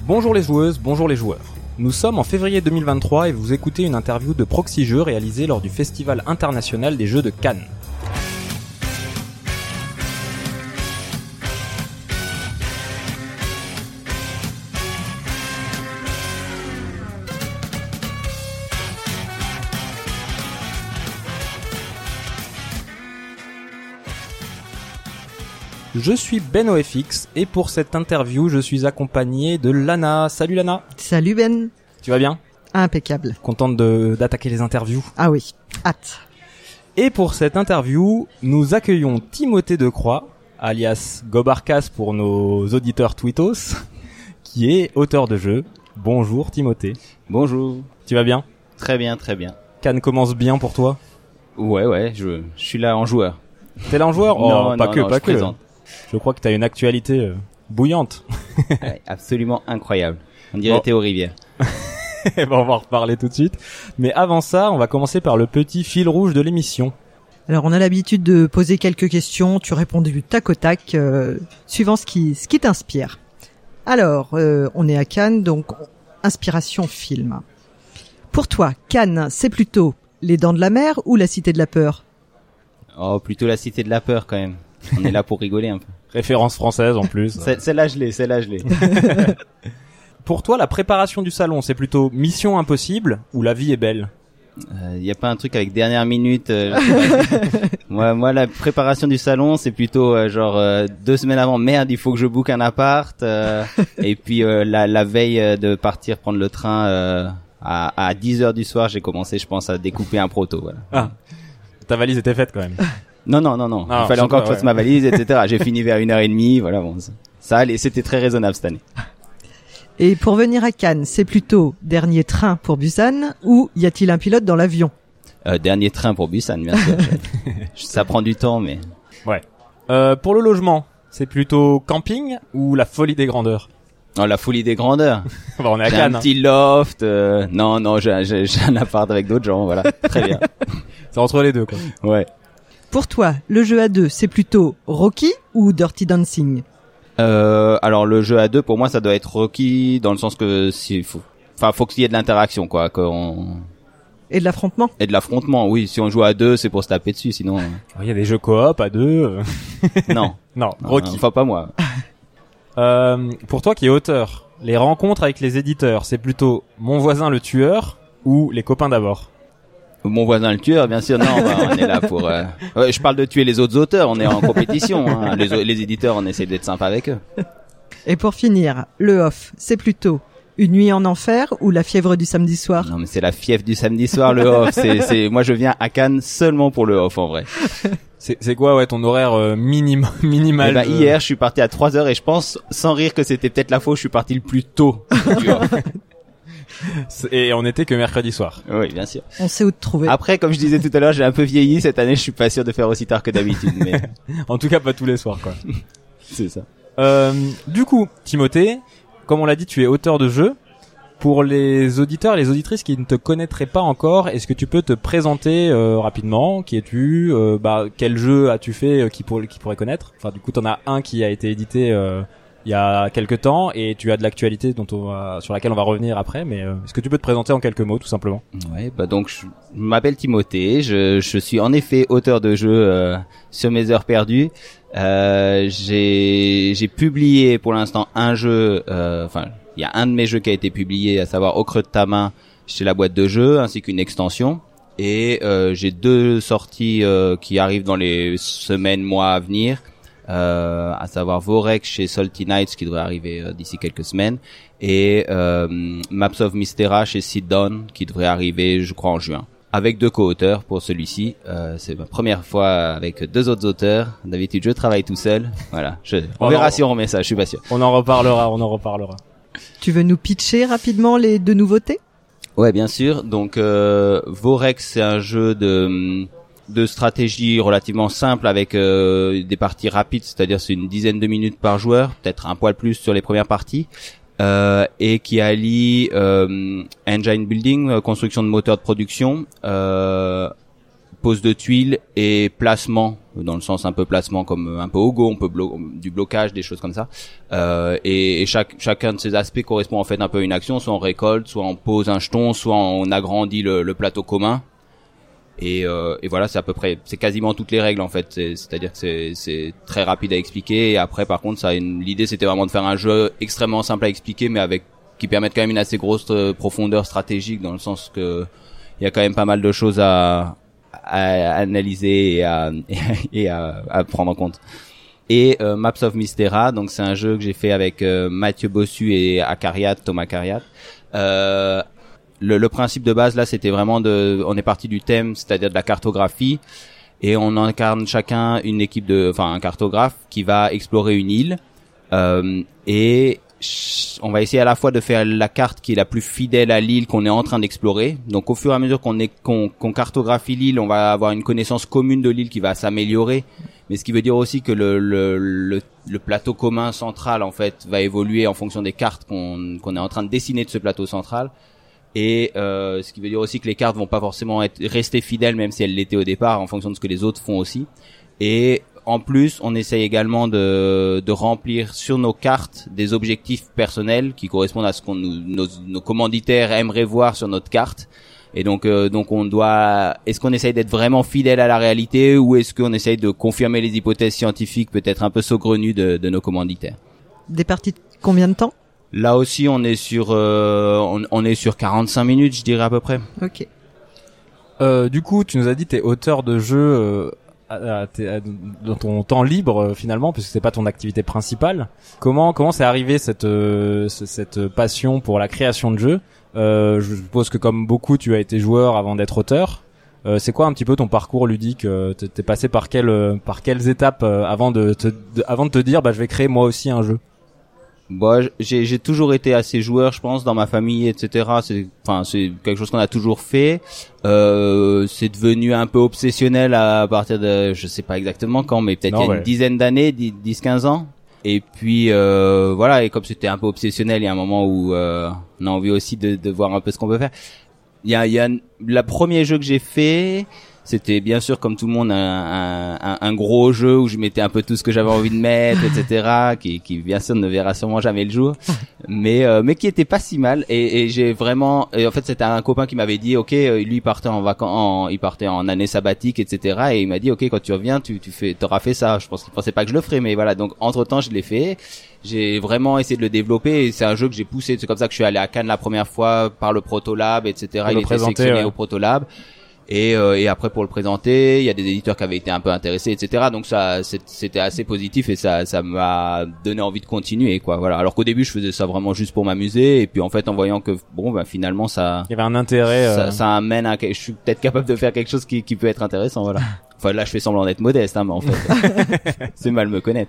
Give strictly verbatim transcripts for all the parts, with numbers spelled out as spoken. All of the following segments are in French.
Bonjour les joueuses, bonjour les joueurs. Nous sommes en février deux mille vingt-trois et vous écoutez une interview de Proxy Jeux réalisée lors du Festival international des jeux de Cannes. Je suis BenOFX et pour cette interview, je suis accompagné de Lana. Salut Lana. Salut Ben. Tu vas bien ? Impeccable. Contente de, d'attaquer les interviews ? Ah oui, hâte. Et pour cette interview, nous accueillons Timothée Decroix, alias Gobarcas pour nos auditeurs Twittos, qui est auteur de jeu. Bonjour Timothée. Bonjour. Tu vas bien ? Très bien, très bien. Cannes commence bien pour toi ? Ouais, ouais, je, je suis là en joueur. T'es là en joueur ? Oh, non, pas non, que, non, pas je que. Présente. Je crois que t'as une actualité euh, bouillante. Ouais, absolument incroyable. On dirait bon. Théo Rivière. Bon, on va en reparler tout de suite. Mais avant ça, on va commencer par le petit fil rouge de l'émission. Alors, on a l'habitude de poser quelques questions. Tu réponds du tac au tac, euh, suivant ce qui, ce qui t'inspire. Alors, euh, on est à Cannes, donc inspiration film. Pour toi, Cannes, c'est plutôt Les Dents de la Mer ou La Cité de la Peur ? Oh, plutôt La Cité de la Peur quand même. On est là pour rigoler un peu. Référence française en plus. C'est, celle-là je l'ai, celle-là je l'ai. Pour toi, la préparation du salon, c'est plutôt Mission Impossible ou La Vie est belle ? Il euh, y a pas un truc avec dernière minute euh, moi, moi, la préparation du salon, c'est plutôt euh, genre euh, deux semaines avant. Merde, il faut que je book un appart. Euh, et puis euh, la, la veille euh, de partir prendre le train euh, à, à dix heures du soir, j'ai commencé, je pense, à découper un proto. Voilà. Ah, ta valise était faite quand même. Non, non, non, non. Ah, il fallait encore que je fasse ouais. ma valise, et cetera. J'ai fini vers une heure et demie. Voilà, bon, ça allait. C'était très raisonnable cette année. Et pour venir à Cannes, c'est plutôt Dernier train pour Busan ou Y a-t-il un pilote dans l'avion ? Euh, dernier train pour Busan, bien sûr. Ça prend du temps, mais... Ouais. Euh, pour le logement, c'est plutôt camping ou La Folie des grandeurs ? Oh, La Folie des grandeurs. Bon, on est à J'ai Cannes. un petit loft. Euh... Non, non, j'ai, j'ai, j'ai un appart avec d'autres gens, voilà. Très bien. C'est entre les deux, quoi. Ouais. Pour toi, le jeu à deux, c'est plutôt Rocky ou Dirty Dancing ? Euh, alors le jeu à deux, pour moi, ça doit être Rocky, dans le sens que s'il faut, enfin, faut qu'il y ait de l'interaction, quoi, qu'on... Et de l'affrontement ? Et de l'affrontement, oui. Si on joue à deux, c'est pour se taper dessus, sinon. Il y a des jeux coop à deux. Non. Non, Rocky. Enfin, pas moi. Euh, pour toi qui es auteur, les rencontres avec les éditeurs, c'est plutôt Mon voisin le tueur ou Les copains d'abord ? Mon voisin le tueur, bien sûr. Non, bah, on est là pour. Euh... Ouais, je parle de tuer les autres auteurs. On est en compétition. Hein. Les, les éditeurs, on essaie d'être sympa avec eux. Et pour finir, le off, c'est plutôt Une nuit en enfer ou La fièvre du samedi soir ? Non, mais c'est la fièvre du samedi soir, le off. C'est, c'est. Moi, je viens à Cannes seulement pour le off, en vrai. C'est, c'est quoi, ouais, ton horaire euh, minim, minimal Eh ben, de... hier, je suis parti à trois heures et je pense, sans rire, que c'était peut-être la faute. Je suis parti le plus tôt. Du off. Et on était que mercredi soir. Oui, bien sûr. On sait où te trouver. Après, comme je disais tout à l'heure, j'ai un peu vieilli. Cette année, je suis pas sûr de faire aussi tard que d'habitude, mais En tout cas, pas tous les soirs, quoi. c'est ça. Euh, du coup, Timothée, comme on l'a dit, tu es auteur de jeux. Pour les auditeurs et les auditrices qui ne te connaîtraient pas encore, est-ce que tu peux te présenter euh, rapidement ? Qui es-tu ? euh, Bah, quel jeu as-tu fait euh, qui, pour, qui pourrait connaître ? Enfin, du coup, t'en as un qui a été édité euh, il y a quelques temps et tu as de l'actualité dont on va, sur laquelle on va revenir après. Mais euh, est-ce que tu peux te présenter en quelques mots, tout simplement ? Ouais, bah donc je m'appelle Timothée, je, je suis en effet auteur de jeux euh, sur mes heures perdues. Euh, j'ai, j'ai publié pour l'instant un jeu, enfin euh, il y a un de mes jeux qui a été publié, à savoir Au creux de ta main chez la boîte de jeux, ainsi qu'une extension. Et euh, j'ai deux sorties euh, qui arrivent dans les semaines, mois à venir. Euh, à savoir Vorex chez Salty Nights qui devrait arriver euh, d'ici quelques semaines et euh, Maps of Mystera chez Sit Down qui devrait arriver je crois en juin avec deux co-auteurs pour celui-ci. Euh, c'est ma première fois avec deux autres auteurs. D'habitude je travaille tout seul. Voilà, je, on, on verra en... si on remet ça, je suis pas sûr. On en reparlera, on en reparlera. Tu veux nous pitcher rapidement les deux nouveautés ? Ouais, bien sûr. Donc euh, Vorex, c'est un jeu de de stratégie relativement simple avec euh, des parties rapides, c'est-à-dire c'est une dizaine de minutes par joueur, peut-être un poil plus sur les premières parties, euh, et qui allie euh, engine building, construction de moteurs de production, euh, pose de tuiles et placement, dans le sens un peu placement comme un peu au go, on peut blo- du blocage, des choses comme ça. Euh, et, et chaque, chacun de ces aspects correspond en fait un peu à une action, soit on récolte, soit on pose un jeton, soit on agrandit le, le plateau commun. Et, euh, et voilà, c'est à peu près, c'est quasiment toutes les règles en fait. C'est, c'est-à-dire que c'est, c'est très rapide à expliquer. Et après, par contre, ça, a une, l'idée c'était vraiment de faire un jeu extrêmement simple à expliquer, mais avec qui permettent quand même une assez grosse euh, profondeur stratégique, dans le sens que il y a quand même pas mal de choses à, à analyser et à, et à, à prendre en compte. Et euh, Maps of Mystera, donc c'est un jeu que j'ai fait avec euh, Mathieu Bossu et Acariat, Thomas Cariat. Euh, le, le principe de base là, c'était vraiment de, on est parti du thème, c'est-à-dire de la cartographie, et on incarne chacun une équipe de, enfin un cartographe qui va explorer une île, euh, et on va essayer à la fois de faire la carte qui est la plus fidèle à l'île qu'on est en train d'explorer. Donc au fur et à mesure qu'on est qu'on, qu'on cartographie l'île, on va avoir une connaissance commune de l'île qui va s'améliorer. Mais ce qui veut dire aussi que le le le, le plateau commun central en fait va évoluer en fonction des cartes qu'on qu'on est en train de dessiner de ce plateau central. Et euh, ce qui veut dire aussi que les cartes vont pas forcément être rester fidèles même si elles l'étaient au départ, en fonction de ce que les autres font aussi. Et en plus, on essaye également de, de remplir sur nos cartes des objectifs personnels qui correspondent à ce qu'on nous, nos, nos commanditaires aimeraient voir sur notre carte. Et donc, euh, donc on doit, est-ce qu'on essaye d'être vraiment fidèle à la réalité ou est-ce qu'on essaye de confirmer les hypothèses scientifiques peut-être un peu saugrenues de, de nos commanditaires? Des parties de combien de temps? Là aussi, on est sur, euh, on, on est sur quarante-cinq minutes, je dirais à peu près. Ok. Euh, du coup, tu nous as dit t'es auteur de jeux. Euh... À, à, à, dans ton temps libre euh, finalement, puisque c'est pas ton activité principale. Comment comment c'est arrivé cette euh, cette passion pour la création de jeux? euh, Je suppose que comme beaucoup, tu as été joueur avant d'être auteur. Euh, c'est quoi un petit peu ton parcours ludique? euh, T'es passé par quelles par quelles étapes euh, avant de, te, de avant de te dire bah je vais créer moi aussi un jeu? Bon, j'ai j'ai toujours été assez joueur, je pense, dans ma famille, et cetera. C'est, enfin, c'est quelque chose qu'on a toujours fait. Euh, c'est devenu un peu obsessionnel à partir de, je sais pas exactement quand, mais peut-être il y a ouais. une dizaine d'années, dix quinze ans. Et puis euh, voilà, et comme c'était un peu obsessionnel, il y a un moment où euh, on a envie aussi de, de voir un peu ce qu'on peut faire. Il y a, il y a le premier jeu que j'ai fait. C'était bien sûr comme tout le monde un, un, un gros jeu où je mettais un peu tout ce que j'avais envie de mettre, et cetera. Qui, qui bien sûr ne verra sûrement jamais le jour, mais euh, mais qui était pas si mal. Et, et j'ai vraiment, et en fait c'était un copain qui m'avait dit, ok, lui il partait en vacances, en, il partait en année sabbatique, et cetera. Et il m'a dit, ok, quand tu reviens, tu tu fais, t'auras fait ça. Je pense qu'il pensait pas que je le ferais, mais voilà. Donc entre temps je l'ai fait. J'ai vraiment essayé de le développer. Et c'est un jeu que j'ai poussé. C'est comme ça que je suis allé à Cannes la première fois par le Protolab, et cetera. Il était sélectionné ouais. au Protolab. Et, euh, et après pour le présenter, il y a des éditeurs qui avaient été un peu intéressés, et cetera. Donc ça, c'était assez positif et ça, ça m'a donné envie de continuer, quoi. Voilà. Alors qu'au début, je faisais ça vraiment juste pour m'amuser, et puis en fait, en voyant que bon, ben finalement, ça, il y avait un intérêt. Ça, euh... ça amène à, je suis peut-être capable de faire quelque chose qui, qui peut être intéressant, voilà. Enfin là, je fais semblant d'être modeste, hein, mais en fait, c'est mal me connaître.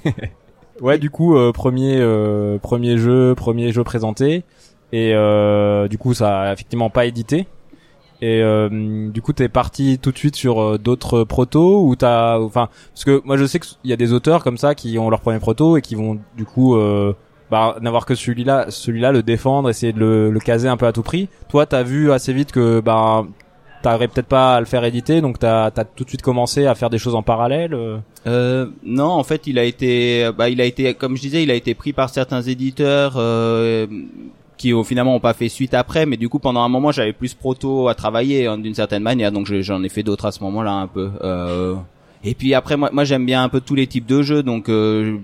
Ouais, du coup, euh, premier, euh, premier jeu, premier jeu présenté, et euh, du coup, ça a effectivement pas édité. Et euh, du coup, t'es parti tout de suite sur euh, d'autres protos ou t'as, enfin, parce que moi je sais qu'il y a des auteurs comme ça qui ont leur premier proto et qui vont du coup, euh, bah, n'avoir que celui-là, celui-là, le défendre, essayer de le, le caser un peu à tout prix. Toi, t'as vu assez vite que bah, t'arriverais peut-être pas à le faire éditer, donc t'as, t'as tout de suite commencé à faire des choses en parallèle. Euh... Euh, non, en fait, il a été, bah, il a été, comme je disais, il a été pris par certains éditeurs. Euh, qui au finalement ont pas fait suite après, mais du coup pendant un moment j'avais plus proto à travailler hein, d'une certaine manière, donc je, j'en ai fait d'autres à ce moment-là un peu. Euh, et puis après moi, moi j'aime bien un peu tous les types de jeux, donc euh,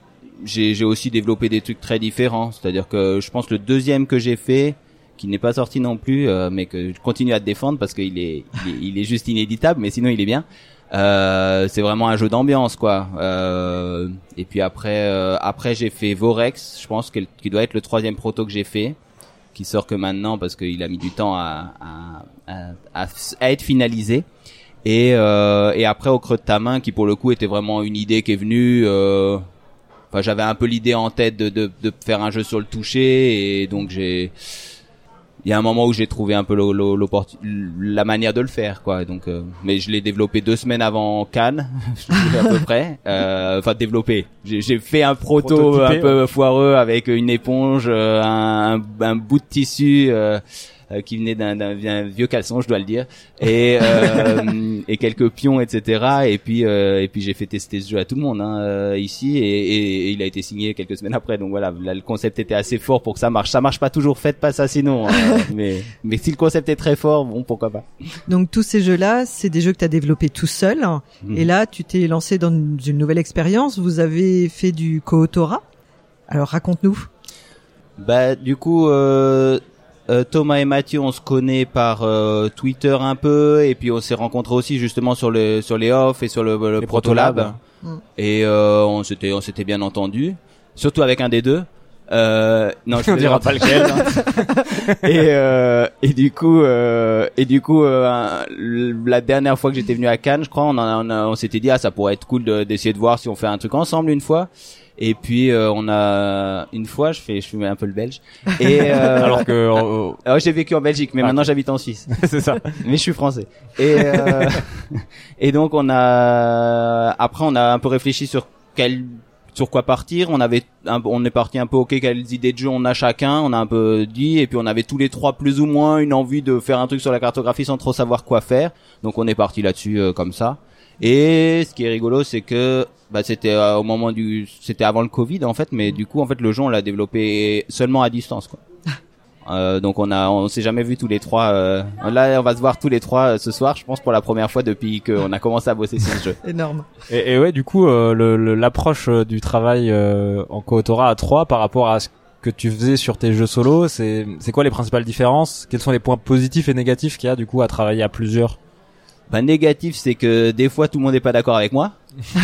j'ai, j'ai aussi développé des trucs très différents. C'est-à-dire que je pense que le deuxième que j'ai fait, qui n'est pas sorti non plus, euh, mais que je continue à te défendre parce qu'il est, il est, il est juste inéditable, mais sinon il est bien. Euh, c'est vraiment un jeu d'ambiance quoi. Euh, et puis après, euh, après j'ai fait Vorex, je pense que qui doit être le troisième proto que j'ai fait, qui sort que maintenant parce qu'il a mis du temps à, à, à, à, à être finalisé. Et, euh, et après Au creux de ta main, qui pour le coup était vraiment une idée qui est venue. Euh, enfin, j'avais un peu l'idée en tête de, de, de faire un jeu sur le toucher, et donc j'ai. Il y a un moment où j'ai trouvé un peu le, le, la manière de le faire, quoi. Donc, euh, mais je l'ai développé deux semaines avant Cannes, à peu près. Euh, enfin, développé. J'ai, j'ai fait un proto un peu foireux avec une éponge, un, un, un bout de tissu. Euh, euh, qui venait d'un, d'un, d'un vieux caleçon, je dois le dire, et euh, et quelques pions, et cetera. Et puis euh, et puis j'ai fait tester ce jeu à tout le monde hein, euh, ici, et, et, et il a été signé quelques semaines après. Donc voilà, là, le concept était assez fort pour que ça marche. Ça marche pas toujours, faites pas ça sinon. Hein, mais mais si le concept est très fort, bon pourquoi pas. Donc tous ces jeux-là, c'est des jeux que tu as développés tout seul. Mmh. Et là, tu t'es lancé dans une nouvelle expérience. Vous avez fait du co-autorat. Alors raconte-nous. Bah du coup, euh, euh, Thomas et Mathieu, on se connaît par euh, Twitter un peu, et puis on s'est rencontrés aussi justement sur les sur les off et sur le, le Protolab. Mmh. Et euh, on s'était on s'était bien entendu, surtout avec un des deux. Euh, non, je ne dirai pas lequel. et euh, et du coup euh, et du coup euh, la dernière fois que j'étais venu à Cannes, je crois, on a, on, a, on s'était dit ah ça pourrait être cool de, d'essayer de voir si on fait un truc ensemble une fois. Et puis euh, on a une fois, je fais je fais un peu le belge. Et euh, alors que euh, alors j'ai vécu en Belgique, mais ah, maintenant okay. j'habite en Suisse. C'est ça. Mais je suis français. Et euh, et donc on a après on a un peu réfléchi sur quel sur quoi partir. On avait un, on est parti un peu ok quelles idées de jeu on a chacun, on a un peu dit, et puis on avait tous les trois plus ou moins une envie de faire un truc sur la cartographie sans trop savoir quoi faire. Donc on est parti là-dessus euh, comme ça. Et ce qui est rigolo, c'est que bah c'était euh, au moment du c'était avant le Covid en fait, mais du coup en fait le jeu on l'a développé seulement à distance quoi. Euh, donc on a on s'est jamais vu tous les trois euh, là on va se voir tous les trois euh, ce soir je pense pour la première fois depuis qu'on a commencé à bosser sur ce jeu. Énorme. Et, et ouais du coup euh, le, le, l'approche du travail euh, en co-autorat à trois par rapport à ce que tu faisais sur tes jeux solo, c'est c'est quoi les principales différences? Quels sont les points positifs et négatifs qu'il y a du coup à travailler à plusieurs? Bah négatif c'est que des fois tout le monde n'est pas d'accord avec moi.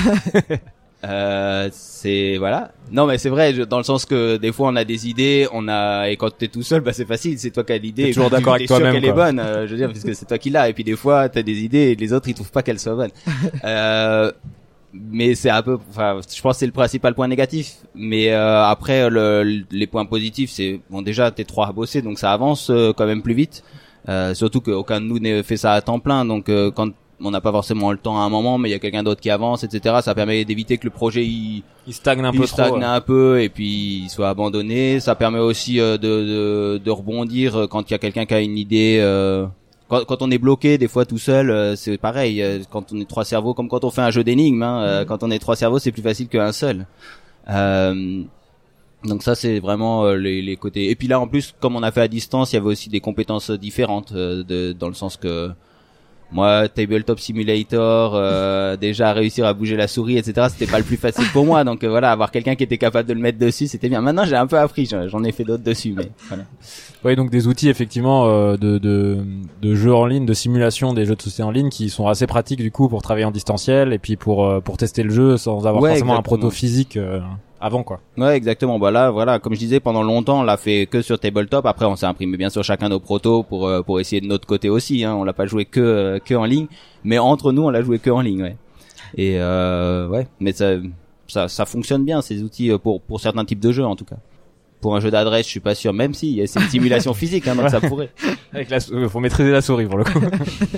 Euh, c'est voilà. Non mais c'est vrai, je, dans le sens que des fois on a des idées, on a et quand t'es tout seul, bah c'est facile, c'est toi qui as l'idée. T'es toujours d'accord avec toi-même. Qu'elle est bonne, euh, je veux dire, parce que c'est toi qui l'as. Et puis des fois t'as des idées et les autres ils trouvent pas qu'elles soient bonnes. euh, mais c'est un peu, enfin, je pense que c'est le principal point négatif. Mais euh, après le, les points positifs, c'est bon déjà t'es trois à bosser, donc ça avance euh, quand même plus vite. Euh, surtout qu'aucun de nous n'a fait ça à temps plein, donc euh, quand on n'a pas forcément le temps à un moment, mais il y a quelqu'un d'autre qui avance, et cetera. Ça permet d'éviter que le projet il, il stagne un il peu stagne trop, ouais. un peu et puis il soit abandonné. Ça permet aussi euh, de, de de rebondir quand il y a quelqu'un qui a une idée. Euh, quand, quand on est bloqué, des fois tout seul, euh, c'est pareil. Euh, quand on est trois cerveaux, comme quand on fait un jeu d'énigmes, hein, euh, quand on est trois cerveaux, c'est plus facile qu'un seul. Euh, donc ça c'est vraiment euh, les, les côtés. Et puis là en plus, comme on a fait à distance, il y avait aussi des compétences différentes euh, de, dans le sens que moi, Tabletop Simulator, euh, déjà réussir à bouger la souris, et cetera, c'était pas le plus facile pour moi. Donc euh, voilà, avoir quelqu'un qui était capable de le mettre dessus, c'était bien. Maintenant, j'ai un peu appris, j'en ai fait d'autres dessus, mais voilà. Oui, donc des outils effectivement euh, de, de de jeux en ligne, de simulation des jeux de société en ligne, qui sont assez pratiques du coup pour travailler en distanciel et puis pour euh, pour tester le jeu sans avoir ouais, forcément exactement. un proto physique. Euh... avant quoi. Ouais, exactement. Bah là, voilà, comme je disais, pendant longtemps, on l'a fait que sur Tabletop. Après, on s'est imprimé bien sûr chacun nos protos pour euh, pour essayer de notre côté aussi. Hein. On l'a pas joué que euh, que en ligne, mais entre nous, on l'a joué que en ligne. Ouais. Et euh, ouais, mais ça ça ça fonctionne bien ces outils pour pour certains types de jeux en tout cas. Pour un jeu d'adresse, je suis pas sûr. Même si c'est une simulation physique, hein, donc ça pourrait. Avec la, euh, faut maîtriser la souris pour le coup.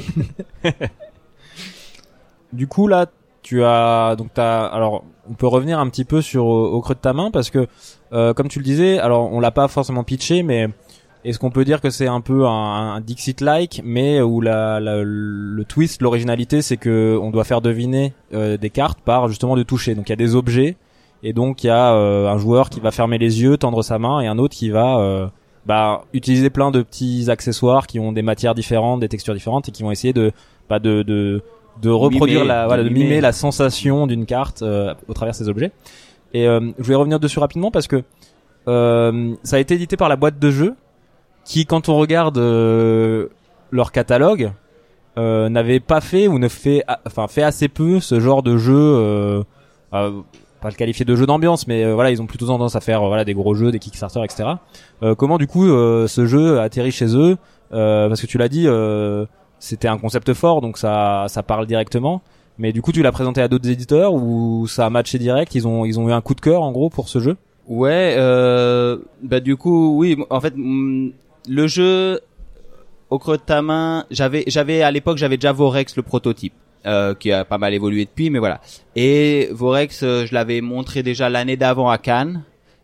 Du coup là. Tu as donc t'as alors on peut revenir un petit peu sur au, au creux de ta main parce que euh, comme tu le disais, alors on l'a pas forcément pitché, mais est-ce qu'on peut dire que c'est un peu un, un Dixit-like, mais où la, la le twist, l'originalité, c'est que on doit faire deviner euh, des cartes par justement de toucher. Donc il y a des objets et donc il y a euh, un joueur qui va fermer les yeux, tendre sa main, et un autre qui va euh, bah utiliser plein de petits accessoires qui ont des matières différentes, des textures différentes et qui vont essayer de bah de de de reproduire mimer, la voilà de de mimer, mimer la sensation d'une carte euh, au travers de ces objets. Et euh, je voulais revenir dessus rapidement parce que euh, ça a été édité par la boîte de jeux qui, quand on regarde euh, leur catalogue, euh, n'avait pas fait ou ne fait enfin fait assez peu ce genre de jeu, euh, euh, pas le qualifier de jeu d'ambiance, mais euh, voilà, ils ont plutôt tendance à faire euh, voilà des gros jeux, des Kickstarter, et cetera. Euh, comment du coup euh, ce jeu a atterri chez eux, euh, parce que tu l'as dit, euh, c'était un concept fort, donc ça ça parle directement. Mais du coup, tu l'as présenté à d'autres éditeurs ou ça a matché direct? Ils ont ils ont eu un coup de cœur en gros pour ce jeu? Ouais, euh, bah du coup, oui. En fait, le jeu au creux de ta main, j'avais j'avais à l'époque j'avais déjà Vorex le prototype, euh, qui a pas mal évolué depuis, mais voilà. Et Vorex, euh, je l'avais montré déjà l'année d'avant à Cannes.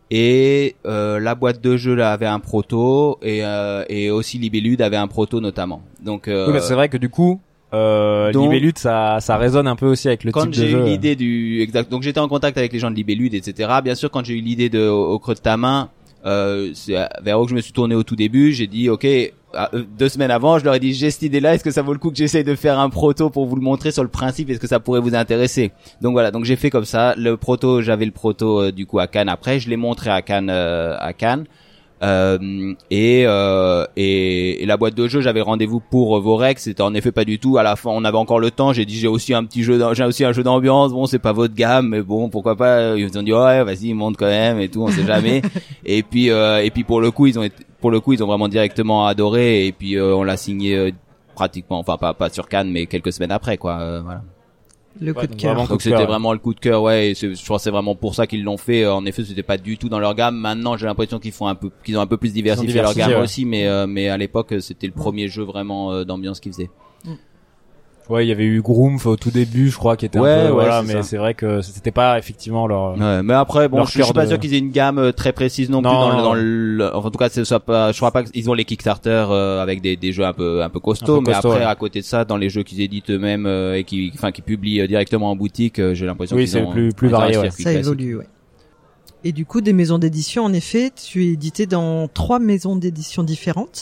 Et euh, la boîte de jeu là avait un proto et euh, et aussi Libellude avait un proto notamment. Donc euh, oui, bah, c'est vrai que du coup euh, donc, Libellude ça ça résonne un peu aussi avec le type de jeu. Quand j'ai eu l'idée du exact, donc j'étais en contact avec les gens de Libellude, et cetera. Bien sûr, quand j'ai eu l'idée de au, au creux de ta main, euh, c'est vers eux que je me suis tourné au tout début. J'ai dit ok, deux semaines avant, je leur ai dit j'ai cette idée-là. Est-ce que ça vaut le coup que j'essaye de faire un proto pour vous le montrer sur le principe? Est-ce que ça pourrait vous intéresser? Donc voilà, donc j'ai fait comme ça. Le proto, j'avais le proto euh, du coup à Cannes. Après, je l'ai montré à Cannes, euh, à Cannes. Euh, et, euh, et et la boîte de jeu, j'avais rendez-vous pour Vorex. C'était en effet pas du tout. À la fin, on avait encore le temps. J'ai dit j'ai aussi un petit jeu, j'ai aussi un jeu d'ambiance. Bon, c'est pas votre gamme, mais bon, pourquoi pas. Ils ont dit ouais, vas-y, monte quand même et tout. On sait jamais. et puis euh, et puis pour le coup, ils ont été, pour le coup, ils ont vraiment directement adoré. Et puis euh, on l'a signé euh, pratiquement, enfin pas pas sur Cannes, mais quelques semaines après, quoi. Euh, voilà. Le coup Ouais, de donc cœur. vraiment Donc c'était vraiment le coup de cœur, ouais. Et c'est, je crois que c'est vraiment pour ça qu'ils l'ont fait. En effet, c'était pas du tout dans leur gamme. Maintenant, j'ai l'impression qu'ils font un peu, qu'ils ont un peu plus diversifié leur gamme ouais. aussi. Mais euh, mais à l'époque, c'était le premier jeu vraiment euh, d'ambiance qu'ils faisaient. Ouais, il y avait eu Groomf au tout début, je crois, qui était Ouais, un peu, ouais, voilà, c'est mais ça. c'est vrai que c'était pas effectivement leur. Ouais, mais après, bon, leur je, je suis cœur pas de- sûr qu'ils aient une gamme euh, très précise non, Non, plus dans le, non. dans le. Enfin, en tout cas, c'est soit pas. Je crois pas qu'ils ont les Kickstarter euh, avec des, des jeux un peu un peu costauds, Un peu mais costaud, après, ouais. à côté de ça, dans les jeux qu'ils éditent eux-mêmes euh, et qui, enfin, qui publient euh, directement en boutique, euh, j'ai l'impression Oui, qu'ils c'est ont plus- plus ils ont un varié, ouais. circuit Ça classique. évolue, ouais. Et du coup, des maisons d'édition, en effet, tu es édité dans trois maisons d'édition différentes.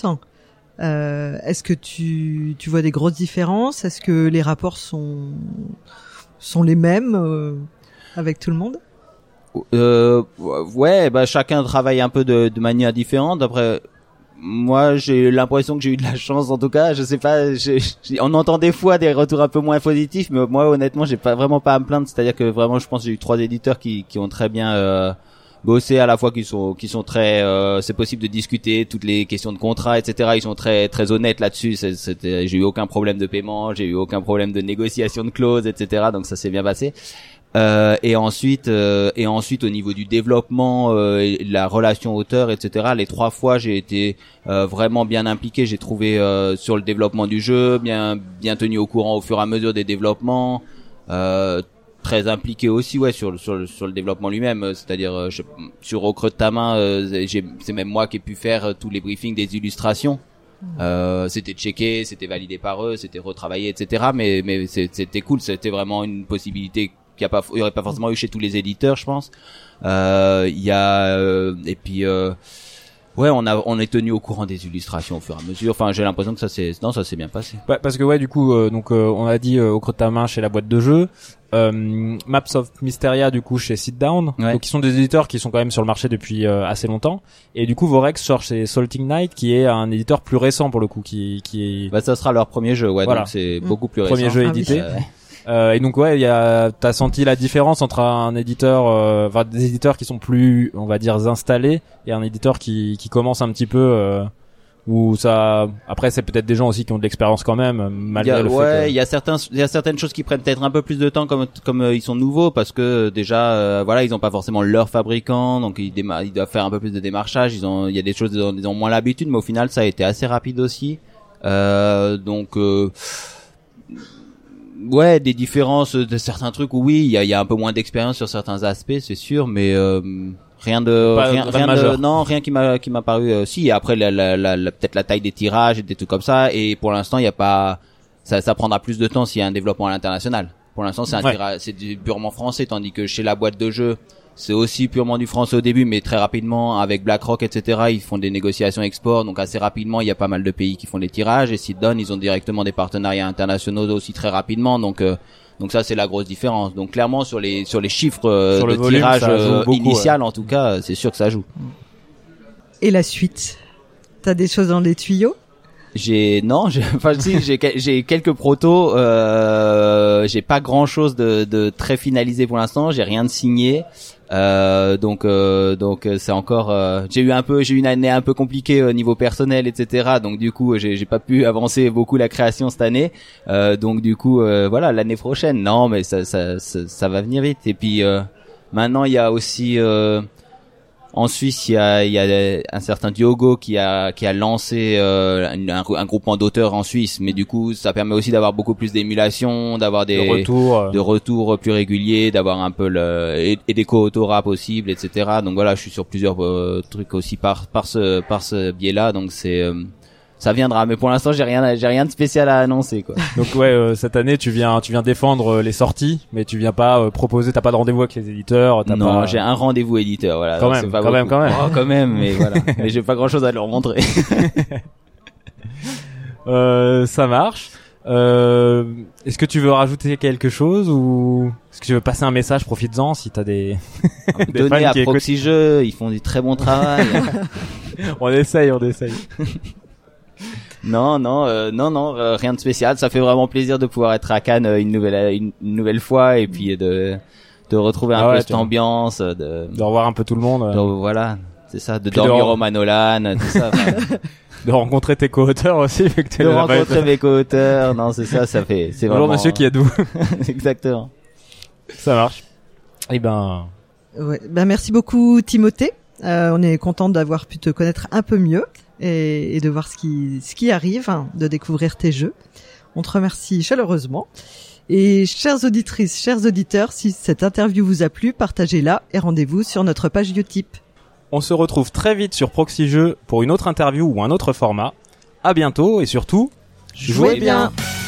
Euh, est-ce que tu, tu vois des grosses différences? Est-ce que les rapports sont, sont les mêmes euh, avec tout le monde? Euh, ouais, bah chacun travaille un peu de, de manière différente. Après, moi, j'ai l'impression que j'ai eu de la chance, en tout cas. Je sais pas, j'ai, j'ai- on entend des fois des retours un peu moins positifs, mais moi, honnêtement, j'ai pas vraiment pas à me plaindre. C'est-à-dire que vraiment, je pense que j'ai eu trois éditeurs qui, qui ont très bien euh, bossé, à la fois qui sont, qui sont très. Euh, c'est possible de discuter toutes les questions de contrat, et cetera. Ils sont très, très honnêtes là-dessus. C'est- C'était, j'ai eu aucun problème de paiement, j'ai eu aucun problème de négociation de clauses, et cetera. Donc ça s'est bien passé. Euh, et ensuite, euh, et ensuite au niveau du développement, euh, et de la relation auteur, et cetera. Les trois fois, j'ai été euh, vraiment bien impliqué. J'ai trouvé euh, sur le développement du jeu, bien, bien tenu au courant au fur et à mesure des développements. Euh, très impliqué aussi, ouais, sur le sur le sur le développement lui-même. euh, C'est-à-dire euh, je, sur au creux de ta main, euh, j'ai, c'est même moi qui ai pu faire euh, tous les briefings des illustrations. Euh, c'était checké, c'était validé par eux, c'était retravaillé, et cetera. Mais mais c'est- c'était cool, c'était vraiment une possibilité qu'il y a pas, il y aurait pas forcément eu chez tous les éditeurs, je pense. Euh, Il y a euh, et puis euh, ouais, on a on est tenu au courant des illustrations au fur et à mesure. Enfin, j'ai l'impression que ça c'est non, ça s'est bien passé. Ouais, parce que ouais, du coup, euh, donc euh, on a dit euh, au creux de ta main chez la boîte de jeu, euh, Maps of Mysteria du coup chez Sit Down, Ouais. donc qui sont des éditeurs qui sont quand même sur le marché depuis euh, assez longtemps. Et du coup, Vorex sort chez Salting Night, qui est un éditeur plus récent pour le coup, qui qui est Bah ça sera leur premier jeu, ouais, Voilà. donc c'est Mmh. beaucoup plus premier récent. jeu Ah oui. édité. Euh, ouais. Euh, et donc ouais, il y a, t'as senti la différence entre un éditeur, euh, enfin des éditeurs qui sont plus, on va dire, installés, et un éditeur qui qui commence un petit peu, euh, où ça. Après, c'est peut-être des gens aussi qui ont de l'expérience quand même, Il y malgré a, le ouais, fait. il Que... y a certains, il y a certaines choses qui prennent peut-être un peu plus de temps comme comme euh, ils sont nouveaux parce que euh, déjà, euh, voilà, ils ont pas forcément leur fabricant, donc ils, déma- ils doivent faire un peu plus de démarchage. Ils ont, il y a des choses, ils ont, ils ont moins l'habitude, mais au final, ça a été assez rapide aussi. Euh, donc, euh, ouais, des différences de certains trucs. Oui, il y a, il y a un peu moins d'expérience sur certains aspects, c'est sûr, mais euh, rien de, Pas- rien, rien de rien de, majeur. non, rien qui m'a, qui m'a paru. Euh, si, après, la, la, la, la- peut-être la taille des tirages et des trucs comme ça. Et pour l'instant, il y a pas, ça, ça prendra plus de temps s'il y a un développement à l'international. Pour l'instant, c'est un Ouais. tirage, c'est du purement français, tandis que chez la boîte de jeu, c'est aussi purement du français au début, mais très rapidement, avec BlackRock, et cetera, ils font des négociations export, donc assez rapidement, il y a pas mal de pays qui font les tirages, et Sit Down, ils ont directement des partenariats internationaux aussi très rapidement, donc euh, donc ça c'est la grosse différence. Donc clairement sur les sur les chiffres euh, Sur de le volume, tirage ça joue euh, beaucoup, initial, en tout cas, euh, c'est sûr que ça joue. Et la suite? T'as des choses dans les tuyaux? J'ai non, j'ai enfin si j'ai quel- j'ai quelques protos, euh, j'ai pas grand chose de, de très finalisé pour l'instant, j'ai rien de signé, euh, donc euh, donc euh, c'est encore, euh, j'ai eu un peu, j'ai eu une année un peu compliquée au niveau personnel, et cetera. Donc du coup j'ai j'ai pas pu avancer beaucoup la création cette année, euh, donc du coup euh, voilà l'année prochaine, non mais ça ça ça, ça va venir vite. Et puis euh, maintenant il y a aussi euh, En Suisse, il y a, il y a un certain Diogo qui a, qui a lancé euh, un, un groupement d'auteurs en Suisse, mais du coup, ça permet aussi d'avoir beaucoup plus d'émulation, d'avoir des de retours, de retours plus réguliers, d'avoir un peu le et, et des co-autorat possibles, et cetera. Donc voilà, je suis sur plusieurs euh, trucs aussi par par ce par ce biais-là, donc c'est euh, ça viendra, mais pour l'instant j'ai rien j'ai rien de spécial à annoncer quoi. Donc ouais, euh, cette année tu viens tu viens défendre euh, les sorties, mais tu viens pas euh, proposer, t'as pas de rendez-vous avec les éditeurs, t'as non, pas... j'ai un rendez-vous éditeur, voilà. Quand donc même, c'est pas quand même, beaucoup. quand même. Oh, quand même, mais voilà. Mais j'ai pas grand-chose à leur montrer. euh, ça marche. Euh, est-ce que tu veux rajouter quelque chose ou est-ce que tu veux passer un message? Profites-en si t'as des, des Donnez fans à qui écoutent. Proxy Jeux, ils font du très bon travail. On essaye, on essaye. Non, non, euh, non, non, euh, rien de spécial. Ça fait vraiment plaisir de pouvoir être à Cannes euh, une nouvelle, une, une nouvelle fois et puis de de retrouver un Ah peu ouais, cette tiens. ambiance, de, De revoir un peu tout le monde, de- euh, voilà, c'est ça, de Puis de dormir re- au Manolan, tout ça. enfin, de rencontrer tes co-auteurs aussi. Vu que t'es de là-bas. rencontrer mes co-auteurs, non, c'est ça, ça fait, c'est Bonjour vraiment. monsieur, qui êtes-vous? Exactement. Ça marche. Eh ben, Ouais. Ben, merci beaucoup Timothée. Euh, on est content d'avoir pu te connaître un peu mieux et, et de voir ce qui ce qui arrive, hein, de découvrir tes jeux. On te remercie chaleureusement. Et chères auditrices, chers auditeurs, si cette interview vous a plu, partagez-la et rendez-vous sur notre page Utip. on se retrouve très vite sur Proxy Jeux pour une autre interview ou un autre format. À bientôt et surtout, Jouez bien.